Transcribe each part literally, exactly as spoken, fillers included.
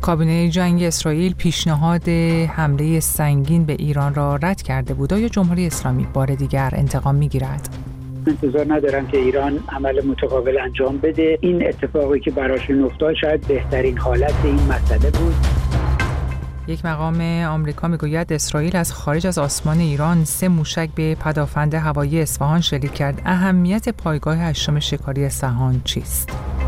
کابینه جنگ اسرائیل پیشنهاد حمله سنگین به ایران را رد کرده بود. آیا جمهوری اسلامی بار دیگر انتقام می‌گیرد؟ انتظار ندارم که ایران عمل متقابل انجام بده. این اتفاقی که براشون افتاد شاید بهترین حالت این مسئله بود. یک مقام آمریکا میگوید اسرائیل از خارج از آسمان ایران سه موشک به پدافند هوایی اصفهان شلیک کرد. اهمیت پایگاه هشتم شکاری اصفهان چیست؟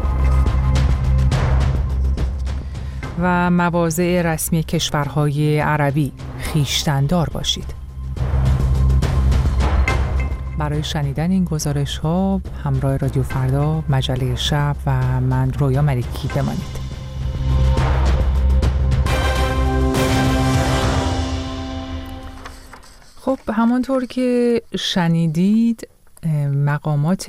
و مواضع رسمی کشورهای عربی: خویشتن‌دار باشید. برای شنیدن این گزارش‌ها همراه رادیو فردا، مجله شب و من رویا ملکی بمانید. خب همانطور که شنیدید مقامات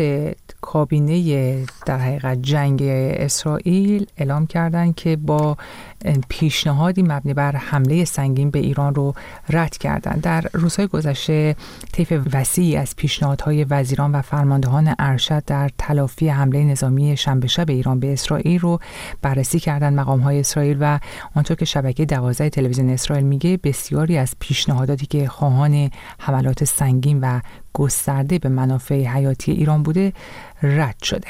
کابینه در حقیقت جنگ اسرائیل اعلام کردند که با پیشنهادی مبنی بر حمله سنگین به ایران رو رد کردند. در روزهای گذشته طیف وسیعی از پیشنهادهای وزیران و فرماندهان ارشد در تلافی حمله نظامی شنبه شب ایران به اسرائیل رو بررسی کردند مقام‌های اسرائیل و آنطور که شبکه دوازده تلویزیون اسرائیل میگه بسیاری از پیشنهاداتی که خواهان حملات سنگین و گسترده به منافع حیاتی ایران بوده رد شده.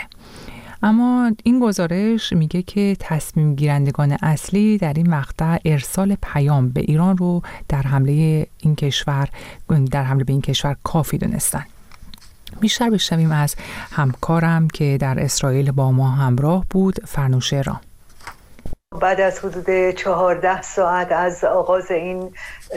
اما این گزارش میگه که تصمیم گیرندگان اصلی در این مقطع ارسال پیام به ایران رو در حمله این کشور در حمله به این کشور کافی دونستن. بیشتر بشنویم از همکارم که در اسرائیل با ما همراه بود، فرنوشه را. بعد از حدود چهارده ساعت از آغاز این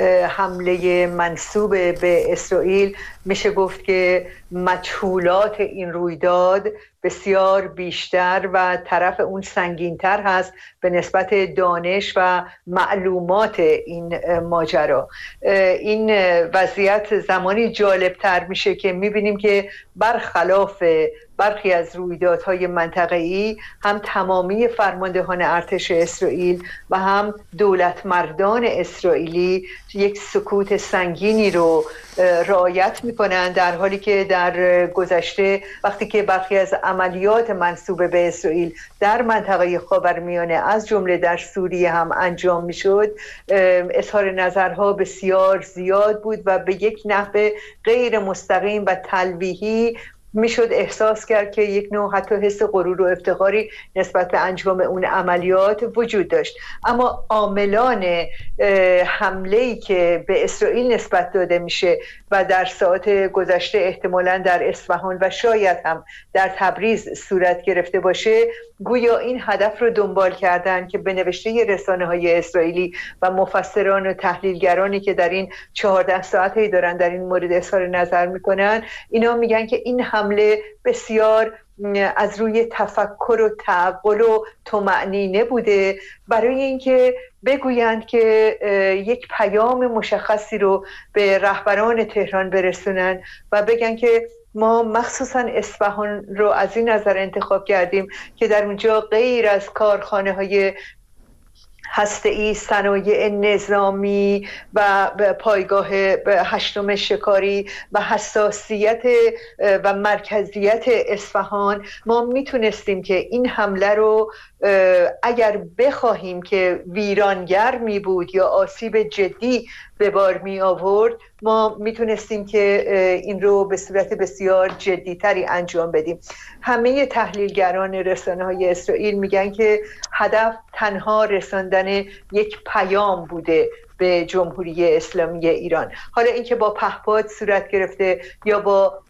حمله منسوب به اسرائیل میشه گفت که مجهولات این رویداد بسیار بیشتر و طرف اون سنگین‌تر هست به نسبت دانش و معلومات این ماجرا. این وضعیت زمانی جالبتر میشه که میبینیم که برخلاف برخی از رویدادهای منطقه‌ای هم تمامی فرماندهان ارتش اسرائیل و هم دولت مردان اسرائیلی یک سکوت سنگینی رو رعایت میکنن، در حالی که در گذشته وقتی که برخی از عملیات منسوب به اسرائیل در منطقه خاورمیانه از جمله در سوریه هم انجام میشد، اظهار نظرها بسیار زیاد بود و به یک نحو غیر مستقیم و تلویحی میشد احساس کرد که یک نوع حتی حس غرور و افتخاری نسبت به انجام اون عملیات وجود داشت. اما عاملان حمله‌ای که به اسرائیل نسبت داده میشه و در ساعات گذشته احتمالاً در اصفهان و شاید هم در تبریز صورت گرفته باشه، گویا این هدف رو دنبال کردن که به نوشته رسانه‌های اسرائیلی و مفسران و تحلیلگرانی که در این چهارده ساعتی دارن در این مورد اظهار نظر میکنن، اینا میگن که این حمله بسیار از روی تفکر و تعقل و طمأنینه بوده برای اینکه بگویند که یک پیام مشخصی رو به رهبران تهران برسونن و بگن که ما مخصوصا اصفهان رو از این نظر انتخاب کردیم که در اونجا غیر از کارخانه‌های هسته‌ای، صنایع نظامی و پایگاه هشتم شکاری و حساسیت و مرکزیت اصفهان، ما میتونستیم که این حمله رو اگر بخواهیم که ویرانگر می بود یا آسیب جدی به بار می آورد، ما میتونستیم که این رو به صورت بسیار جدیتری انجام بدیم. همه تحلیلگران رسانه‌های اسرائیل میگن که هدف تنها رساندن یک پیام بوده به جمهوری اسلامی ایران. حالا اینکه با پهپاد صورت گرفته یا با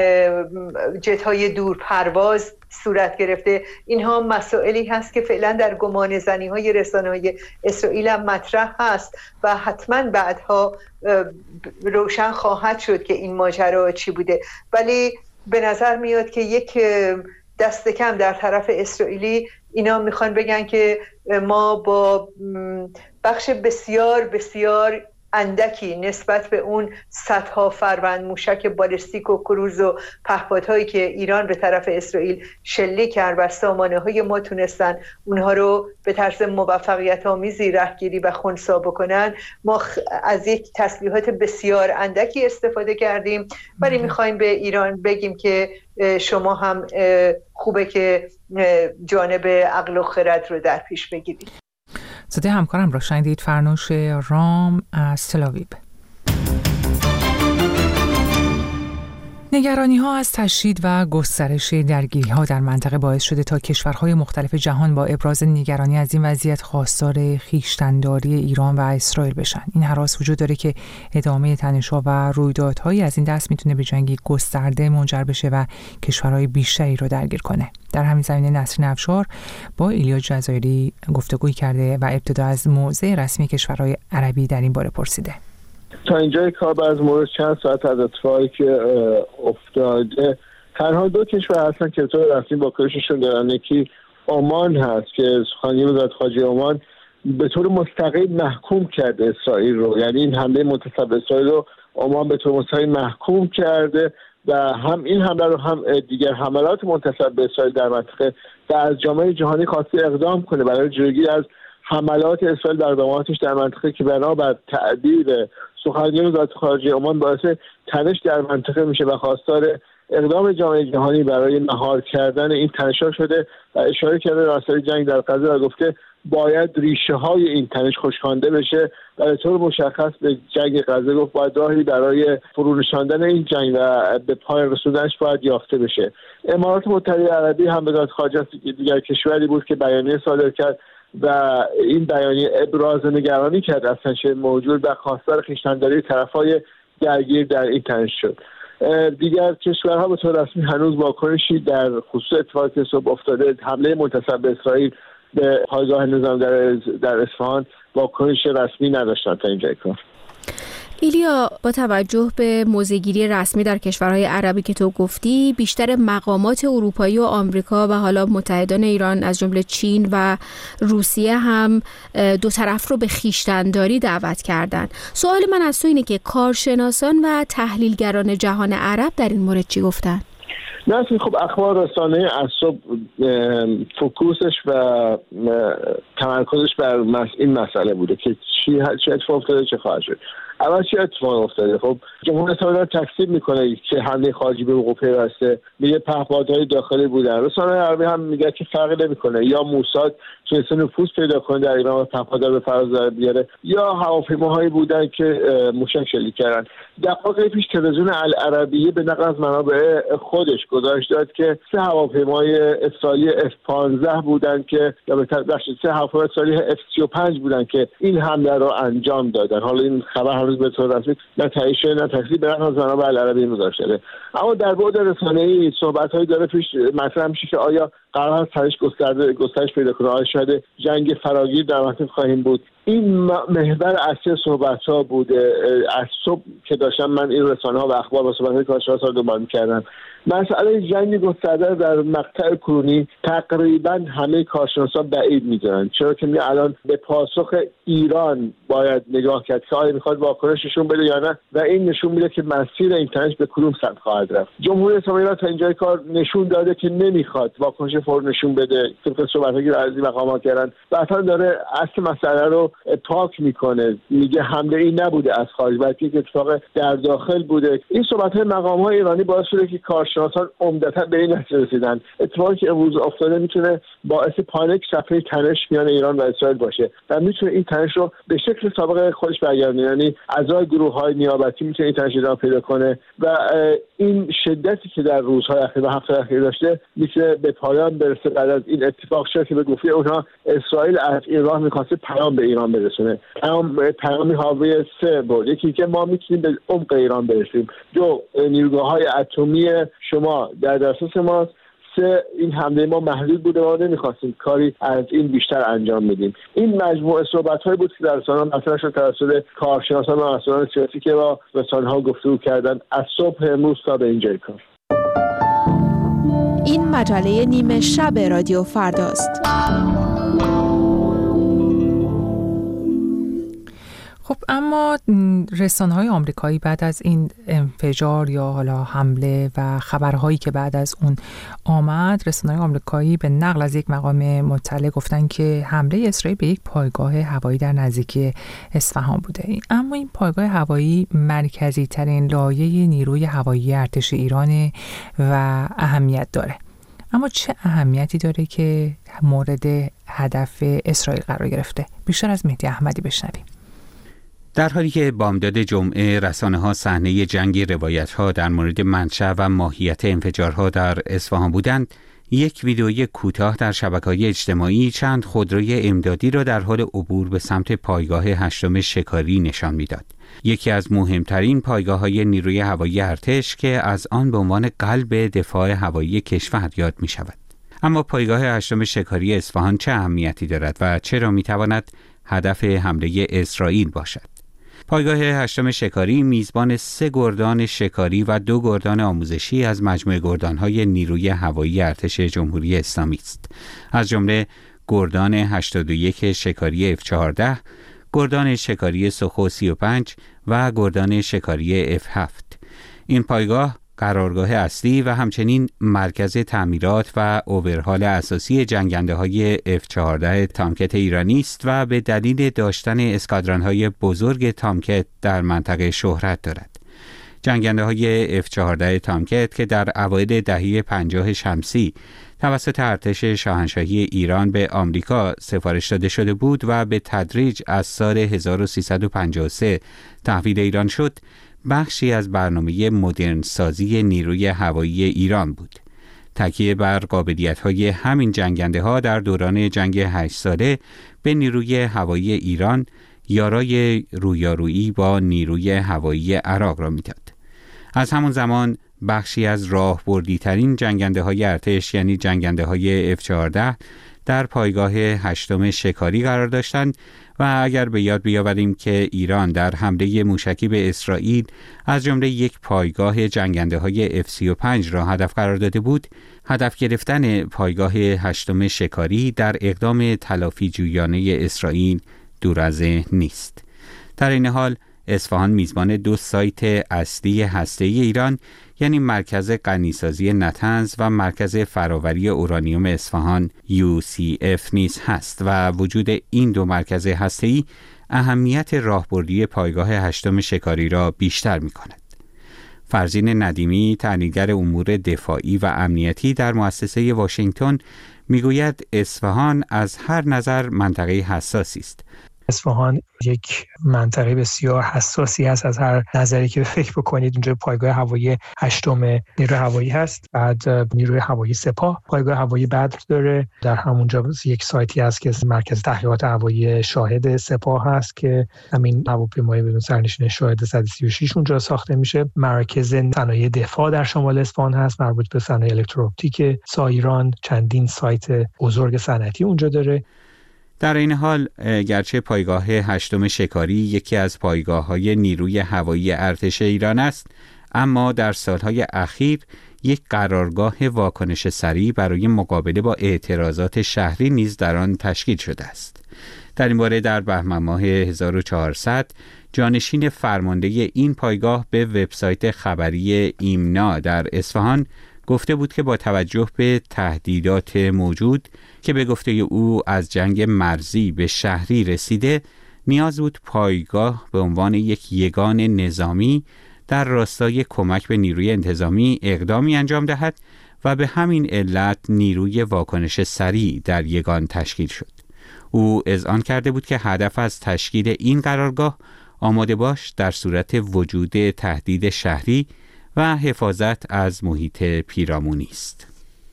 جت‌های دور پرواز صورت گرفته، اینها مسائلی هست که فعلا در گمان زنی‌های رسانه‌های اسرائیل هم مطرح هست و حتما بعدها روشن خواهد شد که این ماجرا چی بوده. ولی به نظر میاد که یک دست کم در طرف اسرائیلی اینا میخوان بگن که ما با بخش بسیار بسیار اندکی نسبت به اون صدها فروند موشک بالستیک و کروز و پهپادهایی که ایران به طرف اسرائیل شلیک کرد و سامانه های ما تونستن اونها رو به طرز موفقیت آمیزی رهگیری و خنثی بکنن، ما از یک تسلیحات بسیار اندکی استفاده کردیم، ولی میخوایم به ایران بگیم که شما هم خوبه که جانب عقل و خرد رو در پیش بگیرید. صدای همکارم را شنیدید، فرنوش رام از تل‌آویو. نگرانی ها از تشدید و گسترش درگیری ها در منطقه باعث شده تا کشورهای مختلف جهان با ابراز نگرانی از این وضعیت خواستار خویشتن‌داری ایران و اسرائیل بشن. این هراس وجود داره که ادامه تنش‌ها و رویدادهایی از این دست میتونه به جنگی گسترده منجر بشه و کشورهای بیشتری رو درگیر کنه. در همین زمینه نسرین افشار با ایلیا جزایری گفتگوی کرده و ابتدا از موضع رسمی کشورهای عربی در این باره پرسیده. تا اینجای کار بعد از مورد چند ساعت از اتفاقی که افتاده تنها دو کشور هستن که طور رسمی واکنششون دارن. یکی عمان هست که سخنگوی وزارت خارجه عمان به طور مستقیم محکوم کرده اسرائیل رو، یعنی این حمله متصل به اسرائیل رو عمان به طور مستقیم محکوم کرده و هم این حمله رو هم دیگر حملات متصل به اسرائیل در منطقه و از جامعه جهانی خواسته اقدام کنه برای جلوگیری از حملات اسرائیل بر اقداماتش در منطقه که بنابر تعبیر سخنگوی وزارت خارجه عمان باعث تنش در منطقه میشه و خواستار اقدام جامعه جهانی برای مهار کردن این تنش‌ها شده و اشاره کرده راستای جنگ در غزه و گفته باید ریشه های این تنش خشکانده بشه و به طور مشخص به جنگ غزه گفت باید راهی برای فرونشاندن این جنگ و به پایان رسوندنش باید یافته بشه. امارات متحده عربی هم وزارت خارجه دیگر کشوری بود که بیانیه صادر کرد و این بیانیه ابراز نگرانی کرد از تنش موجود و خواستار خویشتن‌داری طرف‌های درگیر در این تنش شد. دیگر کشورها به طور رسمی هنوز واکنشی در خصوص اتفاقی که صبح افتاده حمله متصل به اسرائیل به پایگاه نظام در در اصفهان واکنش رسمی نداشتن تا اینجای کار. ایلیا، با توجه به موضع‌گیری رسمی در کشورهای عربی که تو گفتی، بیشتر مقامات اروپایی و آمریکا و حالا متحدان ایران از جمله چین و روسیه هم دو طرف رو به خویشتن‌داری دعوت کردن. سوال من از تو اینه که کارشناسان و تحلیلگران جهان عرب در این مورد چی گفتن؟ نه خب اخبار رسانه از صبح فوکوسش و تمرکزش بر این مسئله بوده که چی چه اتفاق افتاده چه خواهد شد. اول چه اتفاق افتاده؟ خب جمهوری اسلامی تکذیب میکنه که حمله خارجی به وقوع پیوسته، میگه پهپادهای داخلی بودن. رسانه عربی هم میگه که فرقی نمیکنه، یا موساد تونسته نفوذ پیدا کنه در ایران و پهپادها به فراز در بیاره، یا هواپیماهایی بودن که موشک شلیک کردن. دقایق پیش تلویزیون العربیه به نقل از منابع خودش گزارش داد که سه هواپیمای اسرائیلی اف پانزده بودن که یا به تبدیل سه هواپیمای اسرائیلی اف سی و پنج بودن که این حمله رو انجام دادن. حالا این خبر هنوز به طور رسمی نه تایید شده نه تکذیب به نقل از منابع العربیه گزارش شده، اما در بعد رسانه‌ای صحبت‌هایی داره پیش مطرح میشه که آیا قرار است تنش گسترده گسترش پیدا کنه، آیا شاید جنگ فراگیر در منطقه خواهیم بود. این محور اصلی صحبت‌ها بوده. از صبح که داشتم من این رسانه‌ها و اخبار و صحبت‌های کارشناسان رو دنبال می‌کردم، مسئله جنگ گسترده در مقطع کنونی تقریبا همه کارشناسان بعید می‌دونن، چرا که می الان به پاسخ ایران باید نگاه کرد که آیا می‌خواد واکنششون بده یا نه و این نشون میده که مسیر این تنش به کدوم سمت خواهد رفت. جمهوری اسلامی ایران تا اینجای کار نشون داده که نمی‌خواد واکنش فور نشون بده، طبق صحبت‌هایی که از این مقامات کردن، بعدا داره اصل مسئله رو پاک میکنه، میگه حمله این نبوده از خارج بلکه یک اتفاق در داخل بوده. این صحبت‌های مقام‌های ایرانی باعث شده که کارشناسان عمدتاً به این نتیجه رسیدن اتفاقی که امروز افتاده میتونه باعث پانیک صفحه تنش میان ایران و اسرائیل باشه و میتونه این تنش رو به شکل سابق خودش برگردونه، یعنی اعضای گروه‌های نیابتی میتونه این تنش ادامه پیدا کنه و این شدتی که در روزهای اخیر و هفته اخیر داشته میتونه به پایان برسه بعد از این اتفاق شد که به گفته اونها اسرائیل از این راه می‌خواسته پیام به ایران برسونه. پیام پیامی حاوی سه بود. یکی که ما میتونیم به عمق ایران برسیم، دو نیروگاه‌های اتمی شما در دسترس ماست، سه این حمله ما محدود بوده و نمیخواستیم کاری از این بیشتر انجام بدیم. این مجموعه صحبت‌هایی بود که در رسانه‌ها مطرح شد توسط کارشناسان و مسئولان سیاسی که با رسانه‌ها گفتگو کردن از صبح امروز تا به اینجای کار. این مجله نیمه شب رادیو فرداست. خب اما رسانه‌های آمریکایی بعد از این انفجار یا حالا حمله و خبرهایی که بعد از اون آمد، رسانه‌های آمریکایی به نقل از یک مقام مطلع گفتن که حمله اسرائیل به یک پایگاه هوایی در نزدیکی اصفهان بوده. اما این پایگاه هوایی مرکزی ترین لایه نیروی هوایی ارتش ایران و اهمیت داره. اما چه اهمیتی داره که مورد هدف اسرائیل قرار گرفته؟ بیشتر از مهدی احمدی بشنویم. در حالی که بامداد جمعه رسانه‌ها صحنه جنگ روایت‌ها در مورد منشأ و ماهیت انفجارها در اصفهان بودند، یک ویدئوی کوتاه در شبکه‌های اجتماعی چند خودروی امدادی را در حال عبور به سمت پایگاه هشتم شکاری نشان می‌داد. یکی از مهمترین پایگاه‌های نیروی هوایی ارتش که از آن به عنوان قلب دفاع هوایی کشور یاد می‌شود. اما پایگاه هشتم شکاری اصفهان چه اهمیتی دارد و چرا می‌تواند هدف حمله اسرائیل باشد؟ پایگاه هشتم شکاری میزبان سه گردان شکاری و دو گردان آموزشی از مجموعه گردان‌های نیروی هوایی ارتش جمهوری اسلامی است. از جمله گردان هشتاد و یک شکاری اف چهارده، گردان شکاری سوخو سی و پنج و گردان شکاری اف هفت. این پایگاه قرارگاه اصلی و همچنین مرکز تعمیرات و اوورهال اساسی جنگنده‌های اف چهارده تامکت ایرانی است و به دلیل داشتن اسکادران‌های بزرگ تامکت در منطقه شهرت دارد. جنگنده‌های اف چهارده تامکت که در اوایل دهه پنجاه شمسی توسط ارتش شاهنشاهی ایران به آمریکا سفارش داده شده بود و به تدریج از سال هزار و سیصد و پنجاه و سه تحویل ایران شد، بخشی از برنامه مدرن سازی نیروی هوایی ایران بود. تکیه بر قابلیت‌های همین جنگنده ها در دوران جنگ هشت ساله به نیروی هوایی ایران یارای رویارویی با نیروی هوایی عراق را می‌داد. از همون زمان بخشی از راهبردی ترین جنگنده های ارتش یعنی جنگنده های اف چهارده در پایگاه هشتم شکاری قرار داشتند و اگر به یاد بیاوریم که ایران در حمله موشکی به اسرائیل از جمله یک پایگاه جنگنده های اف سی و پنج را هدف قرار داده بود، هدف گرفتن پایگاه هشتم شکاری در اقدام تلافی جویانه اسرائیل دور از ذهن نیست. در این حال اصفهان میزبان دو سایت اصلی هسته‌ای ایران یعنی مرکز غنیسازی نطنز و مرکز فراوری اورانیوم اصفهان یو سی اف نیز هست و وجود این دو مرکز هسته‌ای اهمیت راهبردی پایگاه هشتم شکاری را بیشتر می‌کند. فرزین ندیمی، تحلیلگر امور دفاعی و امنیتی در مؤسسه واشنگتن، میگوید اصفهان از هر نظر منطقه حساسی است. اصفهان یک منطقه بسیار حساسی است از هر نظری که فکر بکنید. اونجا پایگاه هوایی هشتم نیروی هوایی هست، بعد نیروی هوایی سپاه پایگاه هوایی بدر داره، در همونجا یک سایتی هست که مرکز تحقیقات هوایی شاهد سپاه هست که همین هواپیمای بدون سرنشین شاهد صد و سی و شش اونجا ساخته میشه. مرکز صنایع دفاع در شمال اصفهان هست مربوط به صنایع الکترواپتیک سایران، چندین سایت بزرگ صنعتی اونجا داره. در این حال گرچه پایگاه هشتم شکاری یکی از پایگاه‌های نیروی هوایی ارتش ایران است، اما در سالهای اخیر یک قرارگاه واکنش سریع برای مقابله با اعتراضات شهری نیز در آن تشکیل شده است. در این باره در بهمن ماه هزار و چهارصد جانشین فرمانده این پایگاه به وبسایت خبری ایمنا در اصفهان گفته بود که با توجه به تهدیدات موجود که به گفته او از جنگ مرزی به شهری رسیده، نیاز بود پایگاه به عنوان یک یگان نظامی در راستای کمک به نیروی انتظامی اقدامی انجام دهد و به همین علت نیروی واکنش سریع در یگان تشکیل شد. او اذعان کرده بود که هدف از تشکیل این قرارگاه آماده باش در صورت وجود تهدید شهری و حفاظت از محیط پیرامونی است.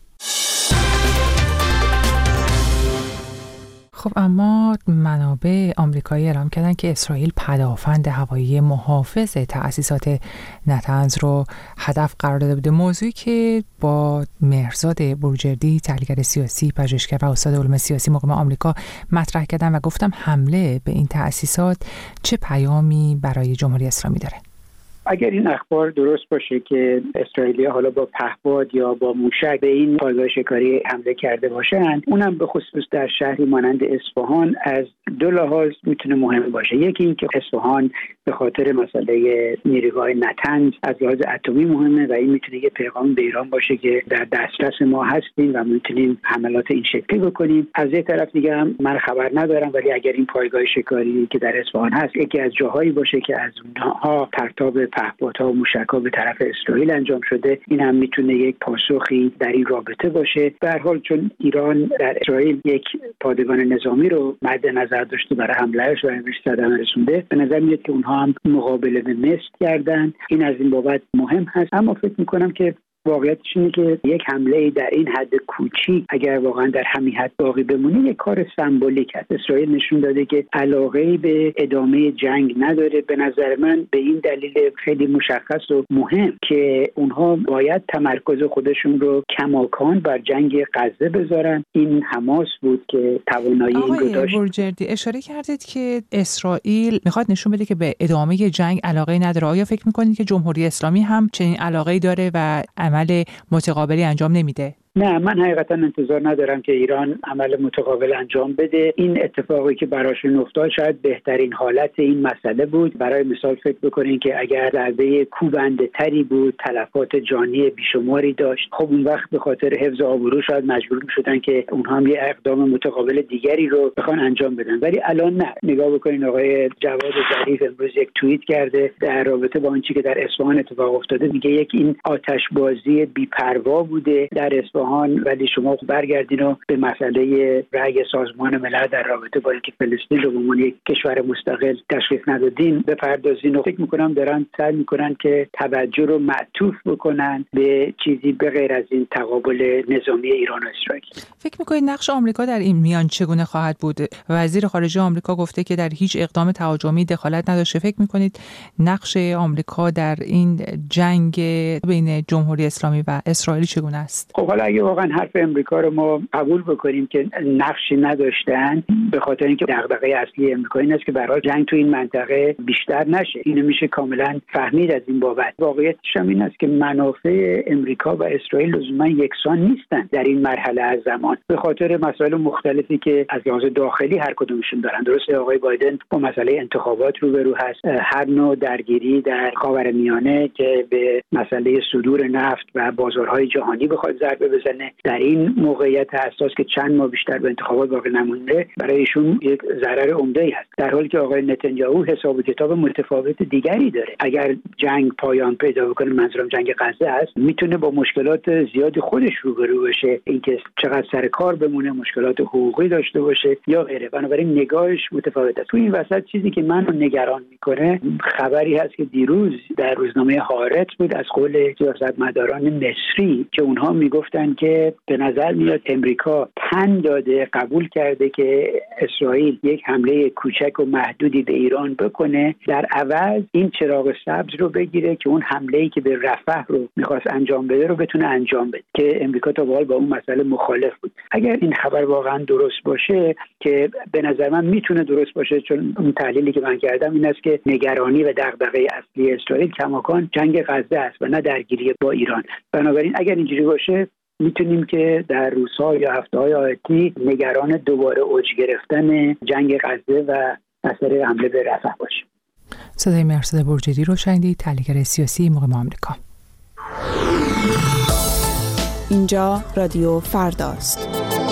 خب اما منابع آمریکایی اعلام کردن که اسرائیل پدافند هوایی محافظ تأسیسات نطنز رو هدف قرار داده بوده. موضوعی که با مهرزاد بروجردی، تحلیلگر سیاسی، پژوهشگر و استاد علوم سیاسی مقیم آمریکا مطرح کردن و گفتم حمله به این تأسیسات چه پیامی برای جمهوری اسلامی داره؟ اگر این اخبار درست باشه که اسرائیلی‌ها حالا با پهپاد یا با موشک به این پایگاه شکاری حمله کرده باشند، اونم به خصوص در شهری مانند اصفهان از دو لحاظ میتونه مهم باشه. یکی این که اصفهان به خاطر مسئله نیروگاه نطنز از لحاظ اتمی مهمه و این میتونه یه پیغام به ایران باشه که در دسترس ما هستیم و میتونیم حملات این شکلی بکنیم. از یه طرف دیگه هم من خبر ندارم، ولی اگر این پایگاه شکاری که در اصفهان هست یکی از جاهایی باشه که از اونها پرتاب پهپادها و موشک‌ها به طرف اسرائیل انجام شده. این هم میتونه یک پاسخی در این رابطه باشه. به هر حال چون ایران در اسرائیل یک پادگان نظامی رو مد نظر داشته برای حملهش و بهش صدمه رسونده، به نظر میاد که اونها هم مقابله به مثل کردن. این از این بابت مهم هست، اما فکر میکنم که واقعیتش اینه که یک حمله در این حد کوچیک اگر واقعا در همین حد باقی بمونه یک کار سمبولیک است. اسرائیل نشون داده که علاقه به ادامه جنگ نداره. به نظر من به این دلیل خیلی مشخص و مهم که اونها باید تمرکز خودشون رو کماکان بر جنگ غزه بذارن. این حماس بود که توانایی این رو داشت. آقای برجردی اشاره کردید که اسرائیل میخواد نشون بده که به ادامه جنگ علاقه نداره. آیا فکر میکنید که جمهوری اسلامی هم چنین علاقه‌ای داره و عمل متقابلی انجام نمیده؟ نه، من حقیقتا انتظار ندارم که ایران عمل متقابل انجام بده. این اتفاقی که براشون افتاد شاید بهترین حالت این مسئله بود. برای مثال فکر بکنین که اگر ضربه کوبنده تری بود، تلفات جانی بیشماری داشت، خب اون وقت به خاطر حفظ آبرو شاید مجبور میشدن که اونها هم یه اقدام متقابل دیگری رو بخوان انجام بدن. ولی الان نه. نگاه بکنین آقای جواد ظریف امروز یک توییت کرده در رابطه با آنچه که در اصفهان اتفاق افتاده. میگه یک این آتشبازی بی‌پروا بوده در اصفهان، ولی شما برگردین و به مسئله رأی سازمان ملل در رابطه با اینکه فلسطین رو به عنوان یک کشور مستقل تشخیص ندادین بپردازین. و فکر میکنم دارن سعی میکنن که توجه رو معطوف بکنن به چیزی به غیر از این تقابل نظامی ایران و اسرائیل. فکر میکنید نقش آمریکا در این میان چگونه خواهد بود؟ وزیر خارجه آمریکا گفته که در هیچ اقدام تهاجمی دخالت نداشته. فکر میکنید نقش آمریکا در این جنگ بین جمهوری اسلامی و اسرائیل چگونه است؟ خب حالا اگه واقعا حرف امریکا رو ما قبول بکنیم که نقشی نداشتن، به خاطر اینکه دغدغه اصلی امریکا این است که برای جنگ تو این منطقه بیشتر نشه. اینو میشه کاملا فهمید از این بابت. واقعیتش هم این است که منافع امریکا و اسرائیل لزوما یکسان نیستن در این مرحله از زمان، به خاطر مسائل مختلفی که از لحاظ داخلی هر کدومشون دارن. درسته آقای بایدن با مسئله انتخابات روبرو هست، هر نوع درگیری در خاورمیانه که به مسئله صدور نفت و بازارهای جهانی بخواد ضربه بزنه، در این موقعیت حساس که چند ماه بیشتر به انتخابات باقی نمونده، برای ایشون یک ضرر عمده‌ای هست. در حالی که آقای نتانیاهو حساب و کتاب متفاوت دیگری داره. اگر جنگ پایان پیدا بکنه، منظورم جنگ غزه است، میتونه با مشکلات زیادی خودش روبرو بشه، اینکه چقدر سر کار بمونه، مشکلات حقوقی داشته باشه یا غیره. بنابراین نگاهش متفاوت است. تو این وسط چیزی که منو نگران میکنه خبری هست که دیروز در روزنامه هارت بود از قول سیاستمداران مصری که اونها میگفتن که به نظر میاد امریکا پند داده، قبول کرده که اسرائیل یک حمله کوچک و محدودی به ایران بکنه، در عوض این چراغ سبز رو بگیره که اون حمله‌ای که به رفح رو میخواست انجام بده رو بتونه انجام بده، که امریکا تا به حال با اون مسئله مخالف بود. اگر این خبر واقعا درست باشه، که به نظر من میتونه درست باشه، چون اون تحلیلی که من کردم این است که نگرانی و دغدغه اصلی اسرائیل کماکان جنگ غزه است و نه درگیری با ایران. بنابراین اگر اینجوری باشه میتونیم که در روزها یا هفته‌های آتی نگران دوباره اوج گرفتن جنگ غزه و مسئله حمله به رفح باشیم. صدای مرسد برجری رو شنیدید، تحلیلگر سیاسی مقام آمریکا. اینجا رادیو فرداست.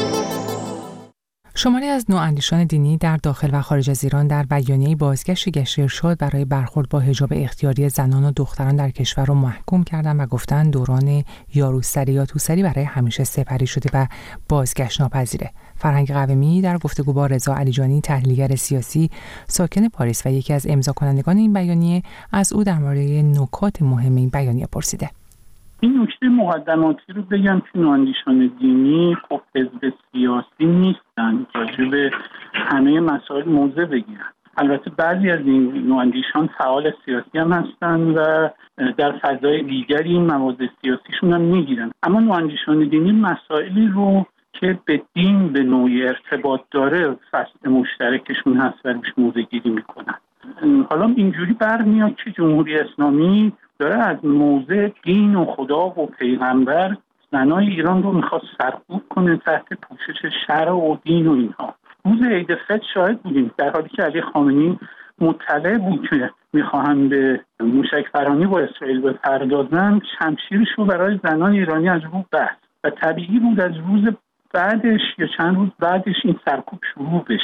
شماری از نواندیشان دینی در داخل و خارج از ایران در بیانیه بازگشت گشت ارشاد برای برخورد با حجاب اختیاری زنان و دختران در کشور را محکوم کردند و گفتند دوران یاروسری یا توسری برای همیشه سپری شده و بازگشت ناپذیره. فرهنگ قومی در گفتگو با رضا علیجانی، تحلیلگر سیاسی ساکن پاریس و یکی از امضا کنندگان این بیانیه، از او در مورد نکات مهم این بیانیه پرسیده. این نکته مقدماتی رو بگم که نواندیشان دینی خب حزب سیاسی نیستن، راجع به همه مسائل موضع بگیرن. البته بعضی از این نواندیشان فعال سیاسی هم هستن و در فضای دیگری این موضوع سیاسیشون هم میگیرن، اما نواندیشان دینی مسائلی رو که به دین به نوعی ارتباط داره فصل مشترکشون هست و روش موضع گیری میکنن. حالا اینجوری برمیاد که جمهوری اسلامی داره از موضع دین و خدا و پیغمبر زنای ایران رو میخواد سرکوب کنه تحت پوشش شرع و دین و اینها. روز عید فطر شاهد بودیم، در حالی که علی خامنه‌ای مطلع بود که میخواهند به موشک‌پرانی با اسرائیل بپردازن، شمشیرش رو برای زنان ایرانی از رو بست و طبیعی بود از روز بعدش یا چند روز بعدش این سرکوب شروع بشه.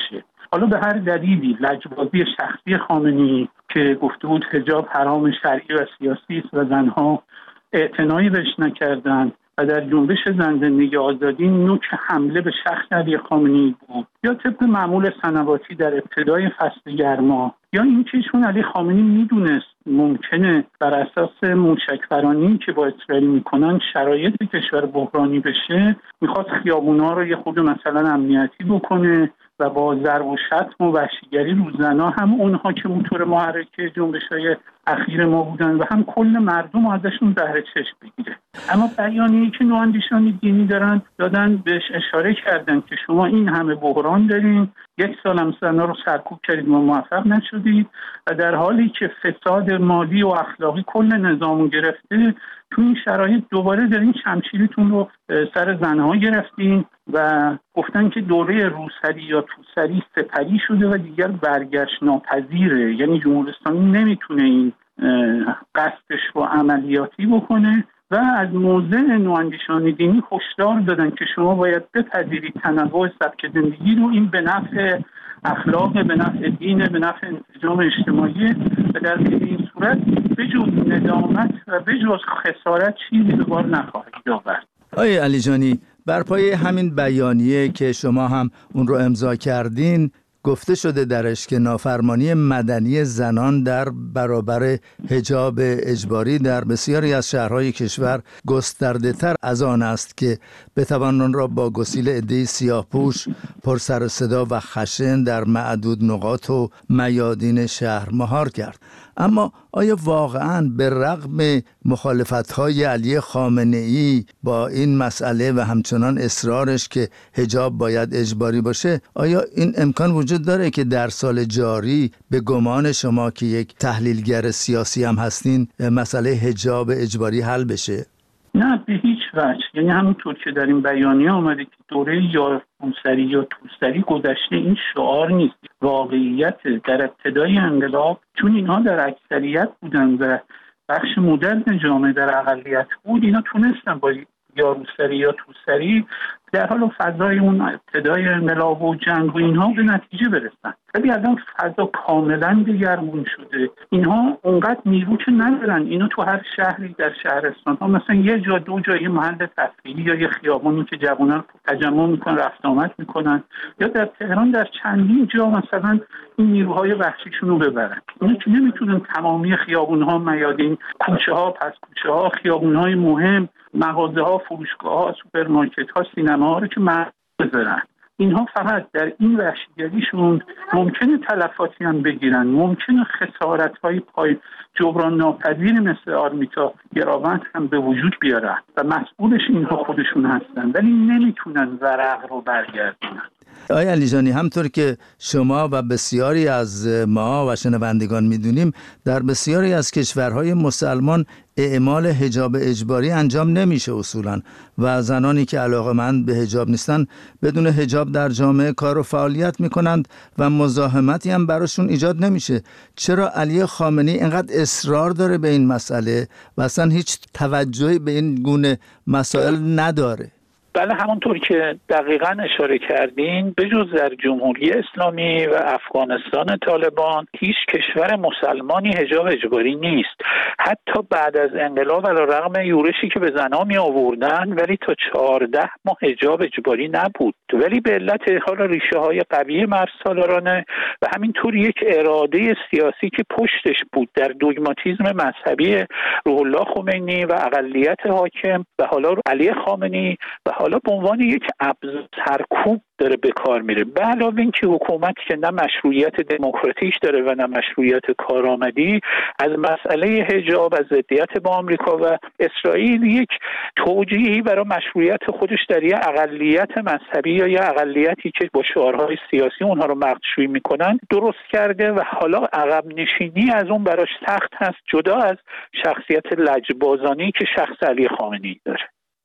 حالا به هر دلیلی لجبازی شخصی خامنه‌ای که گفته بود حجاب حرام شرعی و سیاسی است و زنها اعتنایی بهش نکردند و در جنبش زن زندگی آزادی نوک حمله به شخص علی خامنه‌ای بود، یا طبق معمول سنواتی در ابتدای فصل گرما، یا اینکه چون علی خامنه‌ای میدونست ممکنه بر اساس موشک‌برانی که با اسرائیل میکنن شرایط کشور بحرانی بشه، میخواست خیابونا رو یه خود مثلا امنیتی بکنه و با ضرب و شتم و وحشیگری رو زنا، هم اونها که موتور محرک جنبش‌های اخیر ما بودن و هم کل مردم ازشون زهر چشم بگیره. اما بیانیه‌ای که نواندیشان دینی دارن دادن بهش اشاره کردن که شما این همه بحران دارین، یک سال هم زنا رو سرکوب کردید و موفق نشدید و در حالی که فساد مالی و اخلاقی کل نظامو گرفته، تو این شرایط دوباره دارین شمشیرتون رو سر زنها گرفتین و گفتن که دوره روسری یا توسری سپری شده و دیگر برگشت ناپذیره. یعنی جمهوری اسلامی نمیتونه این قصدش رو عملیاتی بکنه و از موضع نواندیشان دینی هشدار دادن که شما باید بپذیرید تنوع سبک زندگی رو، این به نفع اخلاق، به نفع دین، به نفع انسجام اجتماعی و در این صورت بجز ندامت و بجز خسارت چیزی به بار نخواهید آورد. آقای علیجانی، بر پایه همین بیانیه که شما هم اون رو امضا کردین گفته شده درش که نافرمانی مدنی زنان در برابر حجاب اجباری در بسیاری از شهرهای کشور گسترده تر از آن است که بتوان آن را با گسیل عده‌ای سیاه‌پوش پر سر و صدا و خشن در معدود نقاط و میادین شهر مهار کرد. اما آیا واقعاً به رغم مخالفت‌های علی خامنه‌ای با این مسئله و همچنان اصرارش که حجاب باید اجباری باشه، آیا این امکان وجود داره که در سال جاری به گمان شما که یک تحلیلگر سیاسی هم هستین مسئله حجاب اجباری حل بشه؟ نه، به هیچ وجه. یعنی همونطور که در این بیانیه آمده که دوره یا روسری یا توسری گذشته، این شعار نیست، واقعیت. در ابتدای انقلاب چون اینها در اکثریت بودن و بخش مدرن جامعه در اقلیت بود، اینا تونستن با یا روسری یا توسری در حال فضای اون ابتدای انقلاب و جنگ و اینها به نتیجه برسن. ولی الان فضا کاملا دگرگون شده. اینها اونقدر نیرو که ندارن. اینا تو هر شهری در شهرستان ها مثلا یه جا دو جا یه محل تفریحی یا یه خیابونی که جوانان تجمع میکنن رفت آمد میکنن، یا در تهران در چندین جا مثلا این نیروهای وحشیشون رو ببرن. اینا که نمیتونن تمامی خیابون ها، میادین، کوچه ها، پس کوچه ها، خیابون های مهم، مغازه ها، فروشگاه ها، سوپرمارکت ها، سینما ها رو که مرد بذارن. اینها فقط در این وحشیگریشون ممکنه تلفاتی هم بگیرن، ممکنه خسارت های پای جبران ناپذیر مثل آرمیتا گراوند هم به وجود بیارن و مسئولش اینها خودشون هستن، ولی نمیتونن ورق رو برگردونن. آقای علیجانی، همطور که شما و بسیاری از ما و شنوندگان میدونیم، در بسیاری از کشورهای مسلمان اعمال حجاب اجباری انجام نمیشه اصولا و زنانی که علاقه‌مند به حجاب نیستن بدون حجاب در جامعه کار و فعالیت میکنند و مزاحمتی هم براشون ایجاد نمیشه. چرا علی خامنه‌ای اینقدر اصرار داره به این مسئله و اصلا هیچ توجهی به این گونه مسائل نداره؟ بله، همونطور که دقیقاً اشاره کردین، بجز در جمهوری اسلامی و افغانستان طالبان هیچ کشور مسلمانی حجاب اجباری نیست. حتی بعد از انقلاب علیرغم یورشی که به زنها می آوردن، ولی تا چهارده ماه حجاب اجباری نبود. ولی به علت حال ریشه های قوی مرزسالارانه و همینطور یک اراده سیاسی که پشتش بود در دوگماتیسم مذهبی روح الله خمینی و اقلیت حاکم و حالا علی خامنه‌ای و حالا به عنوان یک ابزار سرکوب داره به کار میره. به علاوه اینکه حکومتی که نه مشروعیت دموکراتیک داره و نه مشروعیت کارآمدی، از مسئله حجاب از ضدیت با آمریکا و اسرائیل یک توجیهی برای مشروعیت خودش در یک اقلیت مذهبی یا یک اقلیتی که با شعارهای سیاسی اونها رو مقدشویی میکنن درست کرده و حالا عقب نشینی از اون براش سخت هست، جدا از شخصیت لجبازانی که شخص علی خامنه‌ای داره.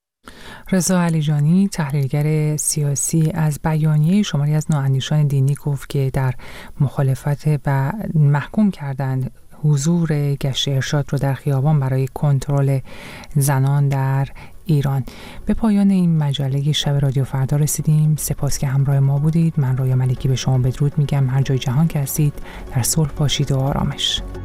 رضا علیجانی، تحلیلگر سیاسی، از بیانیه شماری از نواندیشان دینی گفت که در مخالفت و محکوم کردن حضور گشت ارشاد رو در خیابان برای کنترل زنان در ایران. به پایان این مجله شب رادیو فردا رسیدیم. سپاس که همراه ما بودید. من رویا ملکی به شما بدرود میگم. هر جای جهان که هستید در صلح باشید و آرامش.